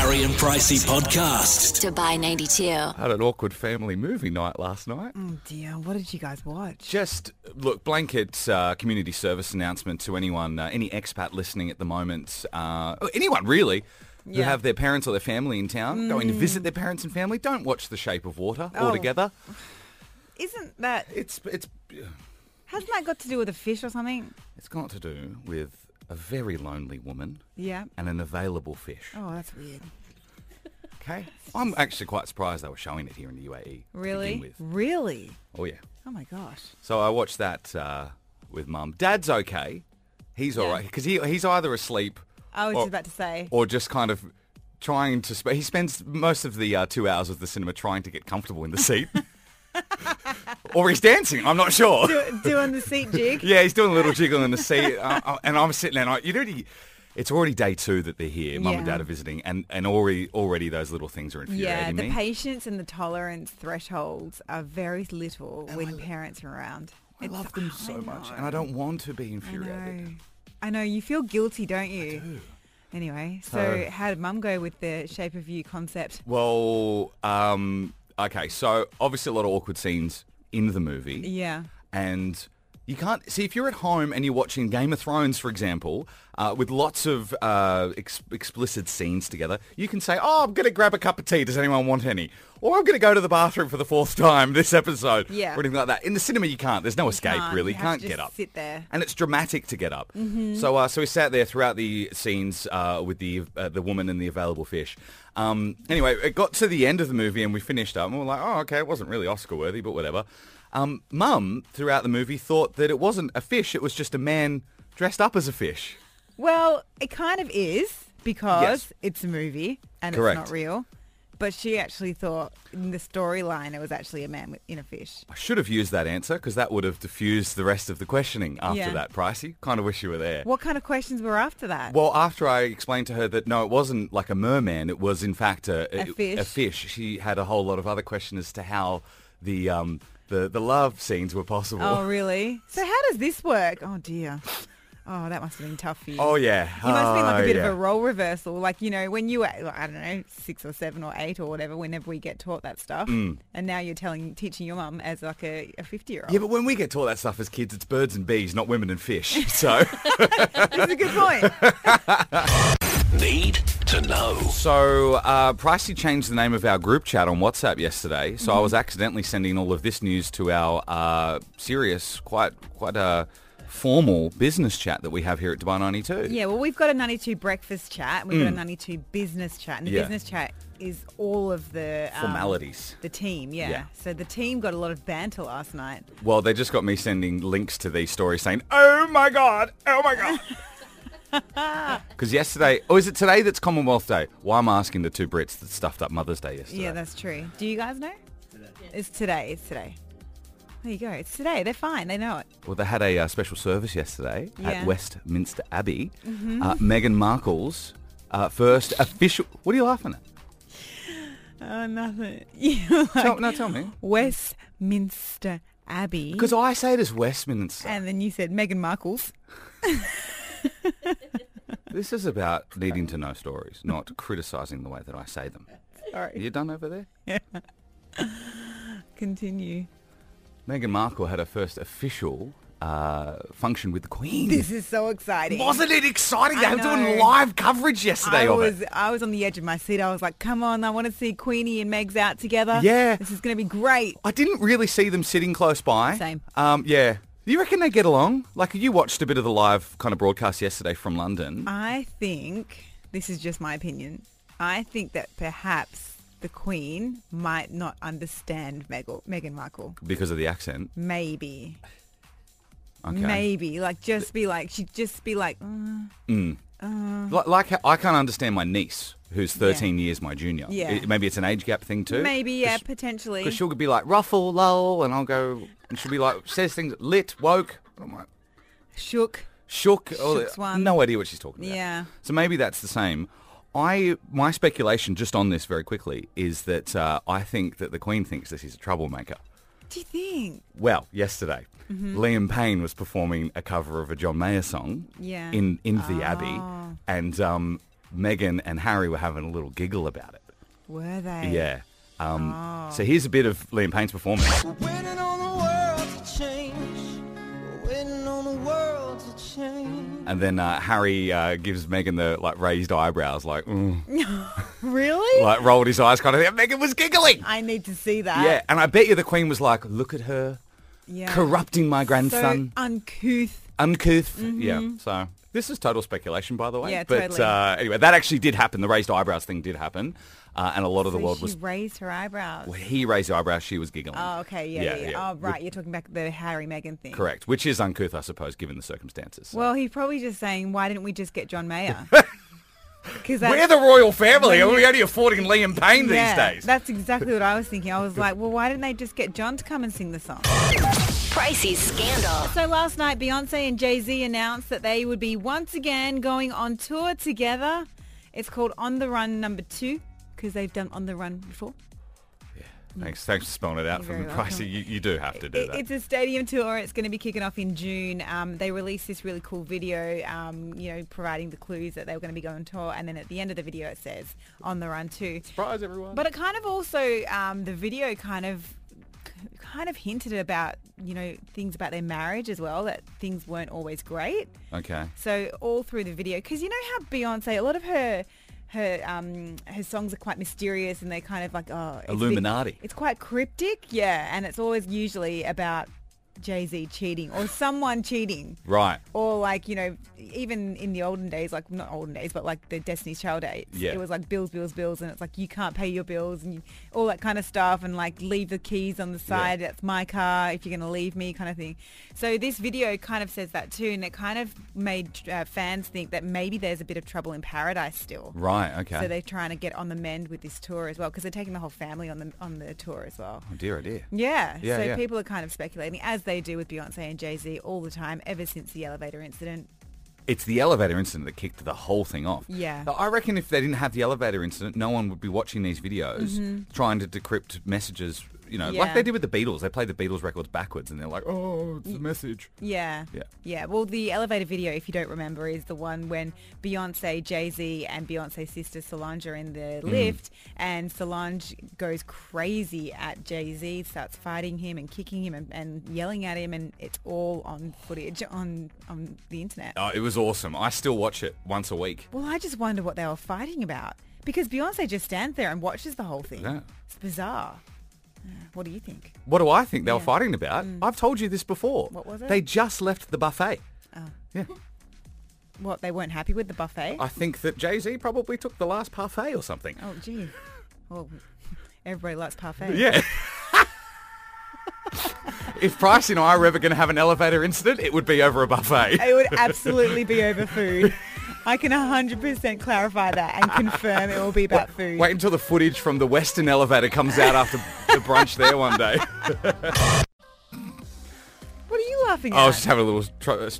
Curry and Pricey podcast. Dubai 92. I had an awkward family movie night last night. Oh dear, what did you guys watch? Just, look, blanket community service announcement to anyone, any expat listening at the moment, anyone really, who have their parents or their family in town, going to visit their parents and family, don't watch The Shape of Water altogether. Isn't that... Hasn't that got to do with a fish or something? It's got to do with a very lonely woman Yeah. and an available fish. Oh, that's weird. Okay? I'm actually quite surprised they were showing it here in the UAE. to begin Really? with. Really? Oh, yeah. Oh my gosh. So I watched that with Mum. Dad's okay. He's all right. Because he's either asleep I was just about to say. or just kind of trying to... He spends most of the 2 hours of the cinema trying to get comfortable in the seat. Or he's dancing. I'm not sure. Doing the seat jig? Yeah, he's doing a little jiggle in the seat. And I'm sitting there and it's already day 2 that they're here. Mum and Dad are visiting. And already those little things are infuriating Yeah, me. the patience and the tolerance thresholds are very little when parents are around. I love them so much. And I don't want to be infuriated. I know. You feel guilty, don't you? I do. Anyway, so how did Mum go with the Shape of You concept? Well, okay, so obviously a lot of awkward scenes in the movie. Yeah. And you can't... See, if you're at home and you're watching Game of Thrones, for example, with lots of explicit scenes together, you can say, oh, I'm going to grab a cup of tea. Does anyone want any? Or I'm going to go to the bathroom for the 4th time this episode. Yeah. Or anything like that. In the cinema, you can't. There's no escape, really. You can't have to get just up. sit there. And it's dramatic to get up. Mm-hmm. So we sat there throughout the scenes with the woman and the available fish. Anyway, it got to the end of the movie and we finished up and we were like, oh, okay, it wasn't really Oscar-worthy, but whatever. Mum, throughout the movie, thought that it wasn't a fish, it was just a man dressed up as a fish. Well, it kind of is because Yes. it's a movie and Correct. it's not real. But she actually thought in the storyline it was actually a man in a fish. I should have used that answer because that would have diffused the rest of the questioning after Yeah. that, Pricey. Kind of wish you were there. What kind of questions were after that? Well, after I explained to her that, no, it wasn't like a merman, it was in fact a fish. She had a whole lot of other questions as to how the love scenes were possible. Oh, really? So how does this work? Oh, dear. Oh, that must have been tough for you. Oh, yeah. You must have been like a bit yeah. of a role reversal. Like, you know, when you were, I don't know, 6 or 7 or 8 or whatever, whenever we get taught that stuff. And now you're teaching your mum as like a 50-year-old. Yeah, but when we get taught that stuff as kids, it's birds and bees, not women and fish. So, That's a good point. Need to know. so Pricey changed the name of our group chat on WhatsApp yesterday. So I was accidentally sending all of this news to our serious, quite formal business chat that we have here at Dubai 92. Yeah, well, we've got a 92 breakfast chat. We've got a 92 business chat. And the Yeah. business chat is all of the... Formalities. The team, yeah. Yeah. So the team got a lot of banter last night. Well, they just got me sending links to these stories saying, oh my God. Because yesterday, or is it today that's Commonwealth Day? Well, I'm asking the two Brits that stuffed up Mother's Day yesterday. Yeah, that's true. Do you guys know? It's today. It's today. There you go. It's today. They're fine. They know it. Well, they had a special service yesterday Yeah. at Westminster Abbey. Meghan Markle's first official... What are you laughing at? Oh, nothing. You're like, Tell me. Westminster Abbey. Because I say it as Westminster. And then you said Meghan Markle's. This is about needing to know stories, not criticising the way that I say them. Are Sorry. you done over there? Continue. Meghan Markle had her first official function with the Queen. This is so exciting. Wasn't it exciting? They I were doing know. live coverage yesterday of it. I was on the edge of my seat. I was like, come on, I want to see Queenie and Megs out together. Yeah. This is going to be great. I didn't really see them sitting close by. Same. Yeah. Do you reckon they get along? Like, you watched a bit of the live kind of broadcast yesterday from London. I think, this is just my opinion, I think that perhaps the Queen might not understand Meghan Markle. Because of the accent. Maybe. Okay. Maybe. Like, she'd just be like, Like how I can't understand my niece, who's 13 years my junior. Yeah. Maybe it's an age gap thing too. maybe, yeah, potentially. Because she'll be like, ruffle, lull, and I'll go, and she'll be like, says things, lit, woke. I'm like, Shook. shook. Shook's one. No idea what she's talking about. Yeah. So maybe that's the same. My speculation, just on this very quickly, is that I think that the Queen thinks that he's a troublemaker. Do you think? Well, yesterday, Liam Payne was performing a cover of a John Mayer song Yeah. in the Abbey, and Meghan and Harry were having a little giggle about it. Were they? Yeah. So here's a bit of Liam Payne's performance. Waiting on the world to change. Waiting on the world to change. And then Harry gives Meghan the raised eyebrows, Really? rolled his eyes kind of thing. And Meghan was giggling. I need to see that. Yeah, and I bet you the Queen was like, look at her, Yeah. corrupting my grandson. So uncouth. Uncouth. Yeah, so this is total speculation, by the way. Yeah, but totally. Anyway, that actually did happen. The raised eyebrows thing did happen. And a lot of the world She was... raised her eyebrows. Well, he raised the eyebrows, she was giggling. Oh, okay. Yeah. Oh, right. You're talking about the Harry Meghan thing. Correct, which is uncouth, I suppose, given the circumstances. So. Well, he's probably just saying, why didn't we just get John Mayer? Because We're the royal family. Are we only affording Liam Payne these days? That's exactly what I was thinking. I was like, well, why didn't they just get John to come and sing the song? Pricey's Scandal. So last night, Beyonce and Jay-Z announced that they would be once again going on tour together. It's called On the Run #2 because they've done On the Run before. Thanks for spelling it out You're for me, very welcome. Pricey. You do have to do that. It's a stadium tour. It's going to be kicking off in June. They released this really cool video, providing the clues that they were going to be going on tour. And then at the end of the video, it says On the Run 2. Surprise, everyone. But it kind of also, the video kind of hinted about, things about their marriage as well, that things weren't always great. Okay. So all through the video, because you know how Beyonce, a lot of her songs are quite mysterious and they're kind of like, Illuminati. It's quite cryptic, yeah, and it's always usually about Jay-Z cheating or someone cheating. Right. Or even in the olden days, not olden days, but like the Destiny's Child days, Yeah. it was like bills, and it's like you can't pay your bills and all that kind of stuff, and like leave the keys on the side. That's my car if you're going to leave me, kind of thing. So this video kind of says that too, and it kind of made fans think that maybe there's a bit of trouble in paradise still. Right. Okay. So they're trying to get on the mend with this tour as well, because they're taking the whole family on the tour as well. Oh dear, oh dear. Yeah. Yeah, So yeah. people are kind of speculating, as they do with Beyonce and Jay-Z all the time, ever since the elevator incident. It's the elevator incident that kicked the whole thing off. Yeah. I reckon if they didn't have the elevator incident, no one would be watching these videos trying to decrypt messages, like Yeah. they did with the Beatles. They played the Beatles records backwards and they're like, oh, it's the message. Yeah. Yeah. Yeah. Well, the elevator video, if you don't remember, is the one when Beyonce, Jay-Z and Beyonce's sister Solange are in the lift, and Solange goes crazy at Jay-Z, starts fighting him and kicking him and yelling at him, and it's all on footage on the internet. Oh, it was awesome. I still watch it once a week. Well, I just wonder what they were fighting about, because Beyonce just stands there and watches the whole thing. Yeah. It's bizarre. What do you think? What do I think they were fighting about? I've told you this before. What was it? They just left the buffet. Oh. Yeah. What, they weren't happy with the buffet? I think that Jay-Z probably took the last parfait or something. Oh, gee. Well, everybody likes parfait. Yeah. If Price and I are ever going to have an elevator incident, it would be over a buffet. It would absolutely be over food. I can 100% clarify that and confirm it will be about food. Wait until the footage from the Western elevator comes out after the brunch there one day. What are you laughing at? I was just having a little,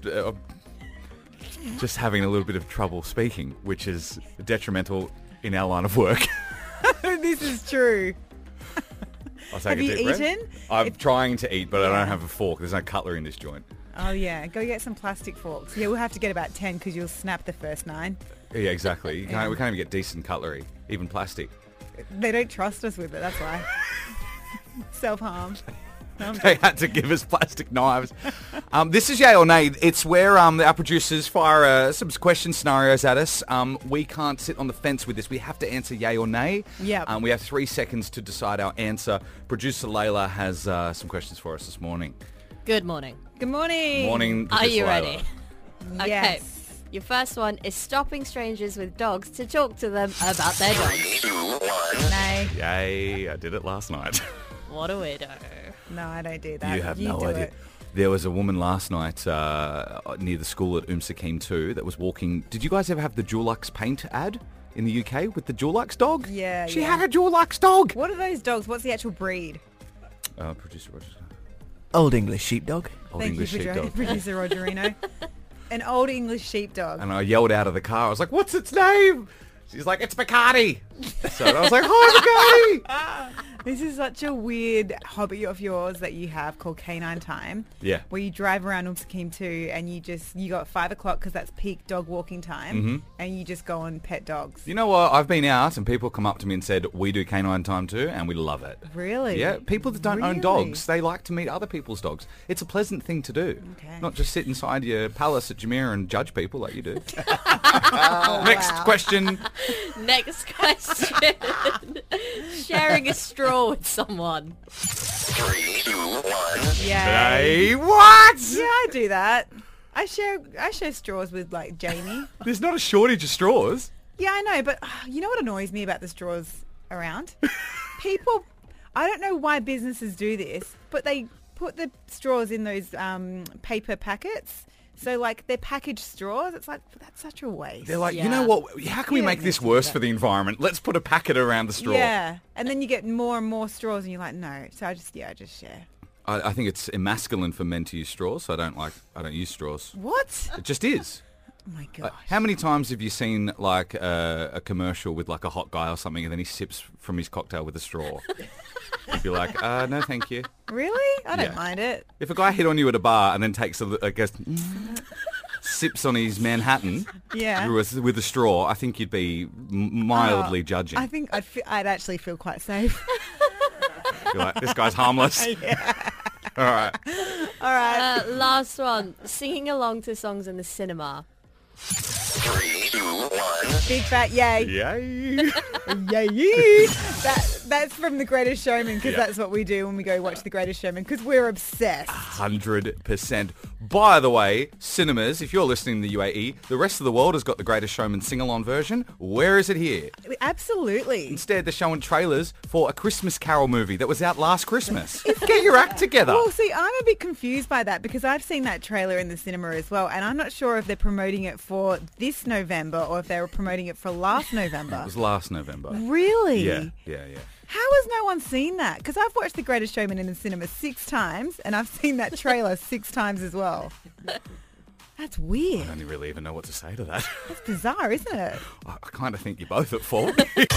just having a little bit of trouble speaking, which is detrimental in our line of work. This is true. I'll take Have a you deep breath. eaten? I'm trying to eat, but I Yeah. don't have a fork. There's no cutlery in this joint. Oh, yeah. Go get some plastic forks. Yeah, we'll have to get about 10 because you'll snap the first 9. Yeah, exactly. Yeah. We can't even get decent cutlery, even plastic. They don't trust us with it, that's why. Self-harm. They had to give us plastic knives. This is Yay or Nay. It's where our producers fire some question scenarios at us. We can't sit on the fence with this. We have to answer yay or nay. Yep. We have 3 seconds to decide our answer. Producer Layla has some questions for us this morning. Good morning. Good morning. Morning, Are Producer you Layla. ready? Okay. Yes. Your first one is stopping strangers with dogs to talk to them about their dogs. Nay. Yay, I did it last night. What a weirdo. No, I don't do that. You have no do idea. it. There was a woman last night near the school at Sakim 2 that was walking. Did you guys ever have the Dulux paint ad in the UK with the Dulux dog? Yeah, She yeah. had a Dulux dog. What are those dogs? What's the actual breed? Producer Roger. Old English sheepdog. Old Thank English you, sheepdog. producer Rogerino. An old English sheepdog. And I yelled out of the car. I was like, "What's its name?" She's like, "It's Bacardi." So I was like, "Hi, Bacardi." This is such a weird hobby of yours that you have called Canine Time. Yeah. Where you drive around Umsakim too, and you got 5 o'clock because that's peak dog walking time, and you just go and pet dogs. You know what? I've been out and people come up to me and said, we do Canine Time too, and we love it. Really? Yeah. People that don't own Really? dogs, they like to meet other people's dogs. It's a pleasant thing to do. Okay. Not just sit inside your palace at Jumeirah and judge people like you do. Next question. Next question. Sharing a straw with someone. 3, 2, 1. Yeah. Hey, what? Yeah, I do that. I share straws with like Jamie. There's not a shortage of straws. Yeah, I know, but you know what annoys me about the straws around? People, I don't know why businesses do this, but they put the straws in those paper packets. So, like, they're packaged straws. It's like, that's such a waste. They're like, you Yeah. know what? How can we You make don't this need to do worse that. for the environment? Let's put a packet around the straw. Yeah. And then you get more and more straws and you're like, no. So I just share. I think it's emasculine for men to use straws, so I don't use straws. What? It just is. Oh, my God. How many times have you seen like a commercial with like a hot guy or something, and then he sips from his cocktail with a straw? You'd be like, no, thank you. Really? I don't Yeah. mind it. If a guy hit on you at a bar and then takes sips on his Manhattan Yeah. with a straw, I think you'd be mildly judging. I think I'd actually feel quite safe. You're like, this guy's harmless. All right. All right. Last one. Singing along to songs in the cinema. 3, 2, 1. Big fat yay. Yay. Yay. That's from The Greatest Showman because Yeah. that's what we do when we go watch The Greatest Showman because we're obsessed. 100%. By the way, cinemas, if you're listening in the UAE, the rest of the world has got The Greatest Showman sing-along version. Where is it here? Absolutely. Instead, they're showing trailers for a Christmas Carol movie that was out last Christmas. Get your act together. Well, see, I'm a bit confused by that because I've seen that trailer in the cinema as well, and I'm not sure if they're promoting it for this November or if they were promoting it for last November. It was last November. Really? Yeah. How has no one seen that? Because I've watched The Greatest Showman in the cinema 6 times, and I've seen that trailer 6 times as well. That's weird. I don't really even know what to say to that. That's bizarre, isn't it? I kind of think you're both at fault.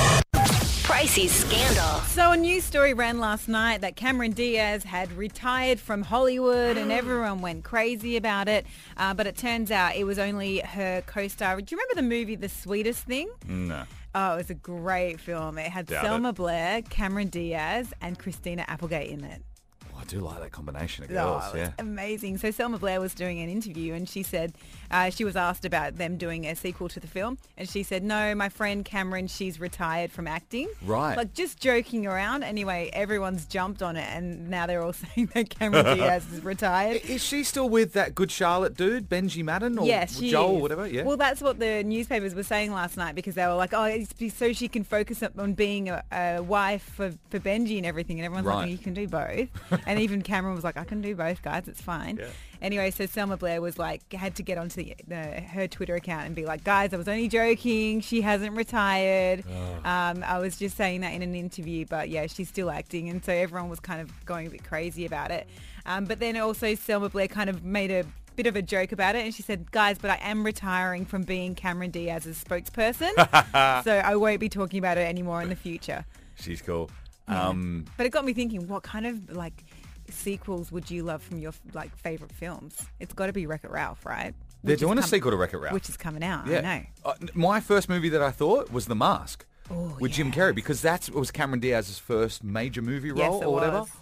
Pricey's Scandal. So a news story ran last night that Cameron Diaz had retired from Hollywood and everyone went crazy about it. But it turns out it was only her co-star. Do you remember the movie The Sweetest Thing? No. Oh, it was a great film. It had Doubt Selma it. Blair, Cameron Diaz and Christina Applegate in it. Oh, I do like that combination of Oh, girls, it's yeah. amazing. So Selma Blair was doing an interview and she said, she was asked about them doing a sequel to the film. And she said, no, my friend Cameron, she's retired from acting. Right. Like just joking around. Anyway, everyone's jumped on it and now they're all saying that Cameron Diaz is retired. Is she still with that Good Charlotte dude, Benji Madden, or Yes, she Joel, is. or whatever? Yeah. Well, that's what the newspapers were saying last night because they were like, oh, it's so she can focus on being a wife for Benji and everything. And everyone's Right. like, you can do both. And even Cameron was like, I can do both, guys. It's fine. Yeah. Anyway, so Selma Blair was like, had to get onto her Twitter account and be like, guys, I was only joking. She hasn't retired. I was just saying that in an interview, but yeah, she's still acting. And so everyone was kind of going a bit crazy about it. But then also Selma Blair kind of made a bit of a joke about it and she said, guys, but I am retiring from being Cameron Diaz's spokesperson. So I won't be talking about it anymore in the future. She's cool. But it got me thinking, what kind of like sequels would you love from your like favorite films? It's got to be Wreck-It Ralph, right? They're Which is doing a sequel to Wreck-It Ralph. which is coming out. Yeah. I know. My first movie that I thought was The Mask with Jim yes. Carrey because that was Cameron Diaz's first major movie role Yes, it or whatever. was.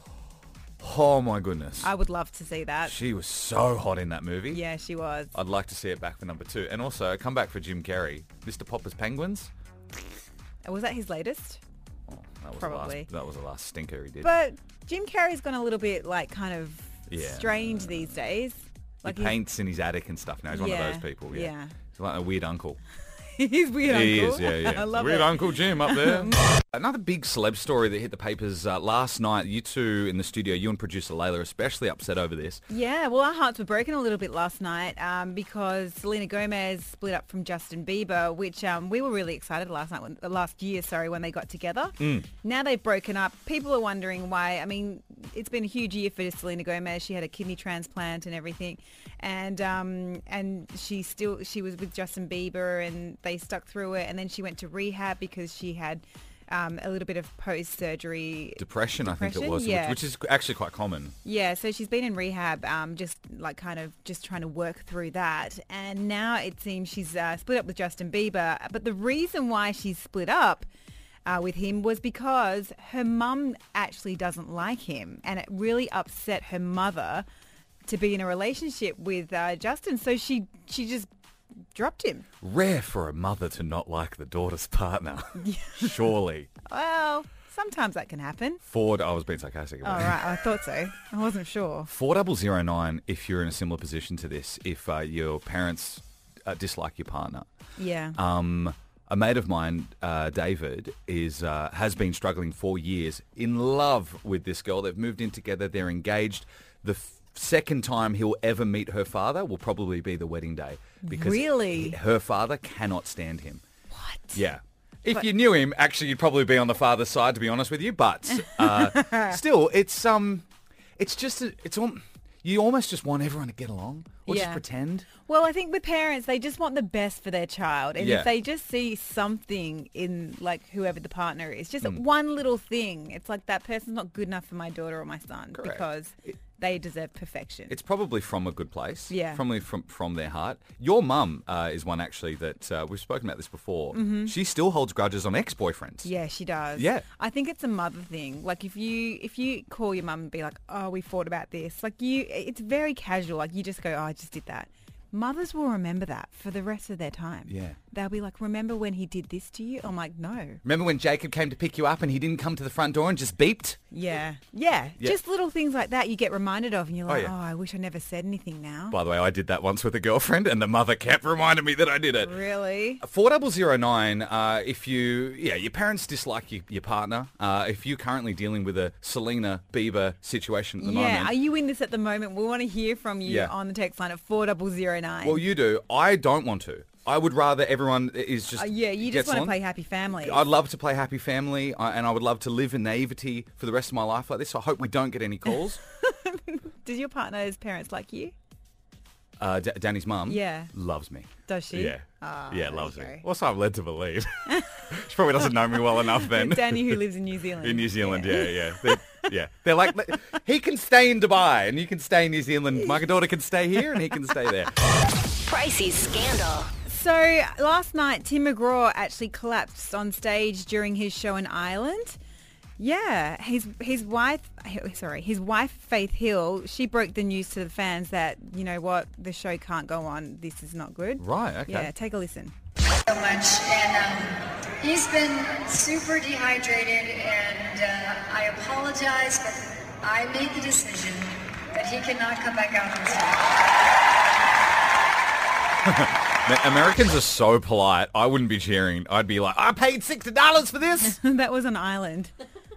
Oh my goodness. I would love to see that. She was so hot in that movie. Yeah, she was. I'd like to see it back for number 2. And also, come back for Jim Carrey. Mr. Popper's Penguins. Was that his latest? Oh, that was Probably. that was the last stinker he did. But Jim Carrey's gone a little bit like kind of Yeah. strange these days. Like he paints in his attic and stuff now. He's one of Yeah, those people. Yeah. yeah. He's like a weird uncle. he's weird. He uncle. is, yeah. I love Weird it. Uncle Jim up there. Another big celeb story that hit the papers last night. You two in the studio, you and producer Layla, especially upset over this. Yeah, well, our hearts were broken a little bit last night because Selena Gomez split up from Justin Bieber, which we were really excited last year, when they got together. Now they've broken up. People are wondering why. I mean, it's been a huge year for Selena Gomez. She had a kidney transplant and everything, and she was with Justin Bieber, and they stuck through it. And then she went to rehab because she had a little bit of post-surgery Depression, I think it was, yeah. which is actually quite common. Yeah, so she's been in rehab, just trying to work through that. And now it seems she's split up with Justin Bieber. But the reason why she's split up with him was because her mum actually doesn't like him. And it really upset her mother to be in a relationship with Justin. So she just dropped him. Rare for a mother to not like the daughter's partner. Surely. Well, sometimes that can happen. I was being sarcastic Oh, about it. right. I thought so. I wasn't sure. 4009, if you're in a similar position to this, if your parents dislike your partner. Yeah. A mate of mine, David, has been struggling for years, in love with this girl. They've moved in together. They're engaged. The second time he'll ever meet her father will probably be the wedding day. Because Really? her father cannot stand him. What? Yeah. If you knew him, actually, you'd probably be on the father's side, to be honest with you. But still, you almost just want everyone to get along or just Yeah. pretend. Well, I think with parents, they just want the best for their child. And Yeah. if they just see something in, like, whoever the partner is, just one little thing, it's like that person's not good enough for my daughter or my son Correct. because they deserve perfection. It's probably from a good place. Yeah. Probably from their heart. Your mum is one, actually, that we've spoken about this before. Mm-hmm. She still holds grudges on ex-boyfriends. Yeah, she does. Yeah. I think it's a mother thing. Like, if you call your mum and be like, oh, we fought about this, like, it's very casual. Like, you just go, oh, I just did that. Mothers will remember that for the rest of their time. Yeah. They'll be like, remember when he did this to you? I'm like, no. Remember when Jacob came to pick you up and he didn't come to the front door and just beeped? Yeah. Yeah. Just little things like that you get reminded of and you're like, yeah. oh, I wish I never said anything now. By the way, I did that once with a girlfriend and the mother kept reminding me that I did it. Really? 4009, if your parents dislike your partner, if you're currently dealing with a Selena Bieber situation at the Yeah. moment. Are you in this at the moment? We want to hear from you Yeah. on the text line at 4009. Well, you do. I don't want to. I would rather everyone is just you just gets want to along. play Happy Family. I'd love to play Happy Family, and I would love to live in naivety for the rest of my life like this. So I hope we don't get any calls. Does your partner's parents like you? Danny's mum Yeah. loves me. Does she? Yeah. Ah, Yeah, there loves you me. go. What's I'm led to believe. She probably doesn't know me well enough then. Danny, who lives in New Zealand. In New Zealand, yeah. They're like, he can stay in Dubai and you can stay in New Zealand. My daughter can stay here and he can stay there. Pricey Scandal. So last night, Tim McGraw actually collapsed on stage during his show in Ireland. Yeah, his wife, Faith Hill, she broke the news to the fans that, you know what, the show can't go on. This is not good. Right, okay. Yeah, take a listen. So much, and he's been super dehydrated, and I apologize, but I made the decision that he cannot come back out on stage. Americans are so polite. I wouldn't be cheering. I'd be like, I paid $60 for this. That was on Ireland.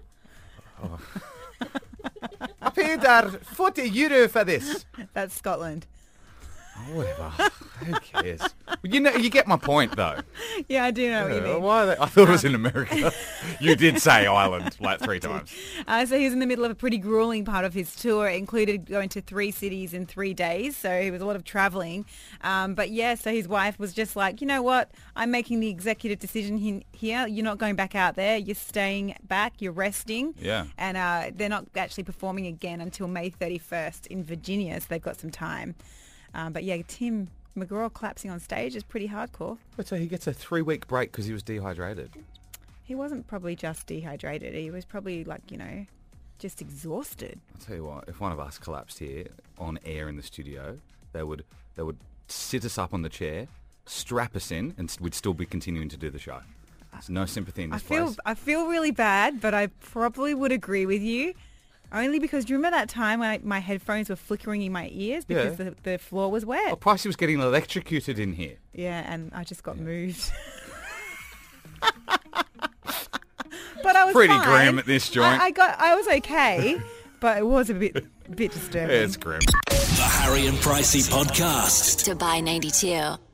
I paid €40 for this. That's Scotland. Oh, whatever. Who cares? You get my point, though. Yeah, I do know what you mean. I thought it was in America. You did say Ireland like 3 times. So he was in the middle of a pretty grueling part of his tour. It included going to 3 cities in 3 days. So it was a lot of traveling. But yeah, so his wife was just like, you know what? I'm making the executive decision here. You're not going back out there. You're staying back. You're resting. Yeah. And they're not actually performing again until May 31st in Virginia. So they've got some time. But yeah, Tim McGraw collapsing on stage is pretty hardcore. But so he gets a 3-week break because he was dehydrated. He wasn't probably just dehydrated. He was probably just exhausted. I'll tell you what, if one of us collapsed here on air in the studio, they would sit us up on the chair, strap us in, and we'd still be continuing to do the show. There's no sympathy in this place. I feel really bad, but I probably would agree with you. Only because, do you remember that time when my headphones were flickering in my ears because the floor was wet? Oh, Pricey was getting electrocuted in here. Yeah, and I just got moved. But I was Pretty fine. grim at this joint. I was okay, but it was a bit disturbing. It's grim. The Harry and Pricey Podcast. Dubai 92.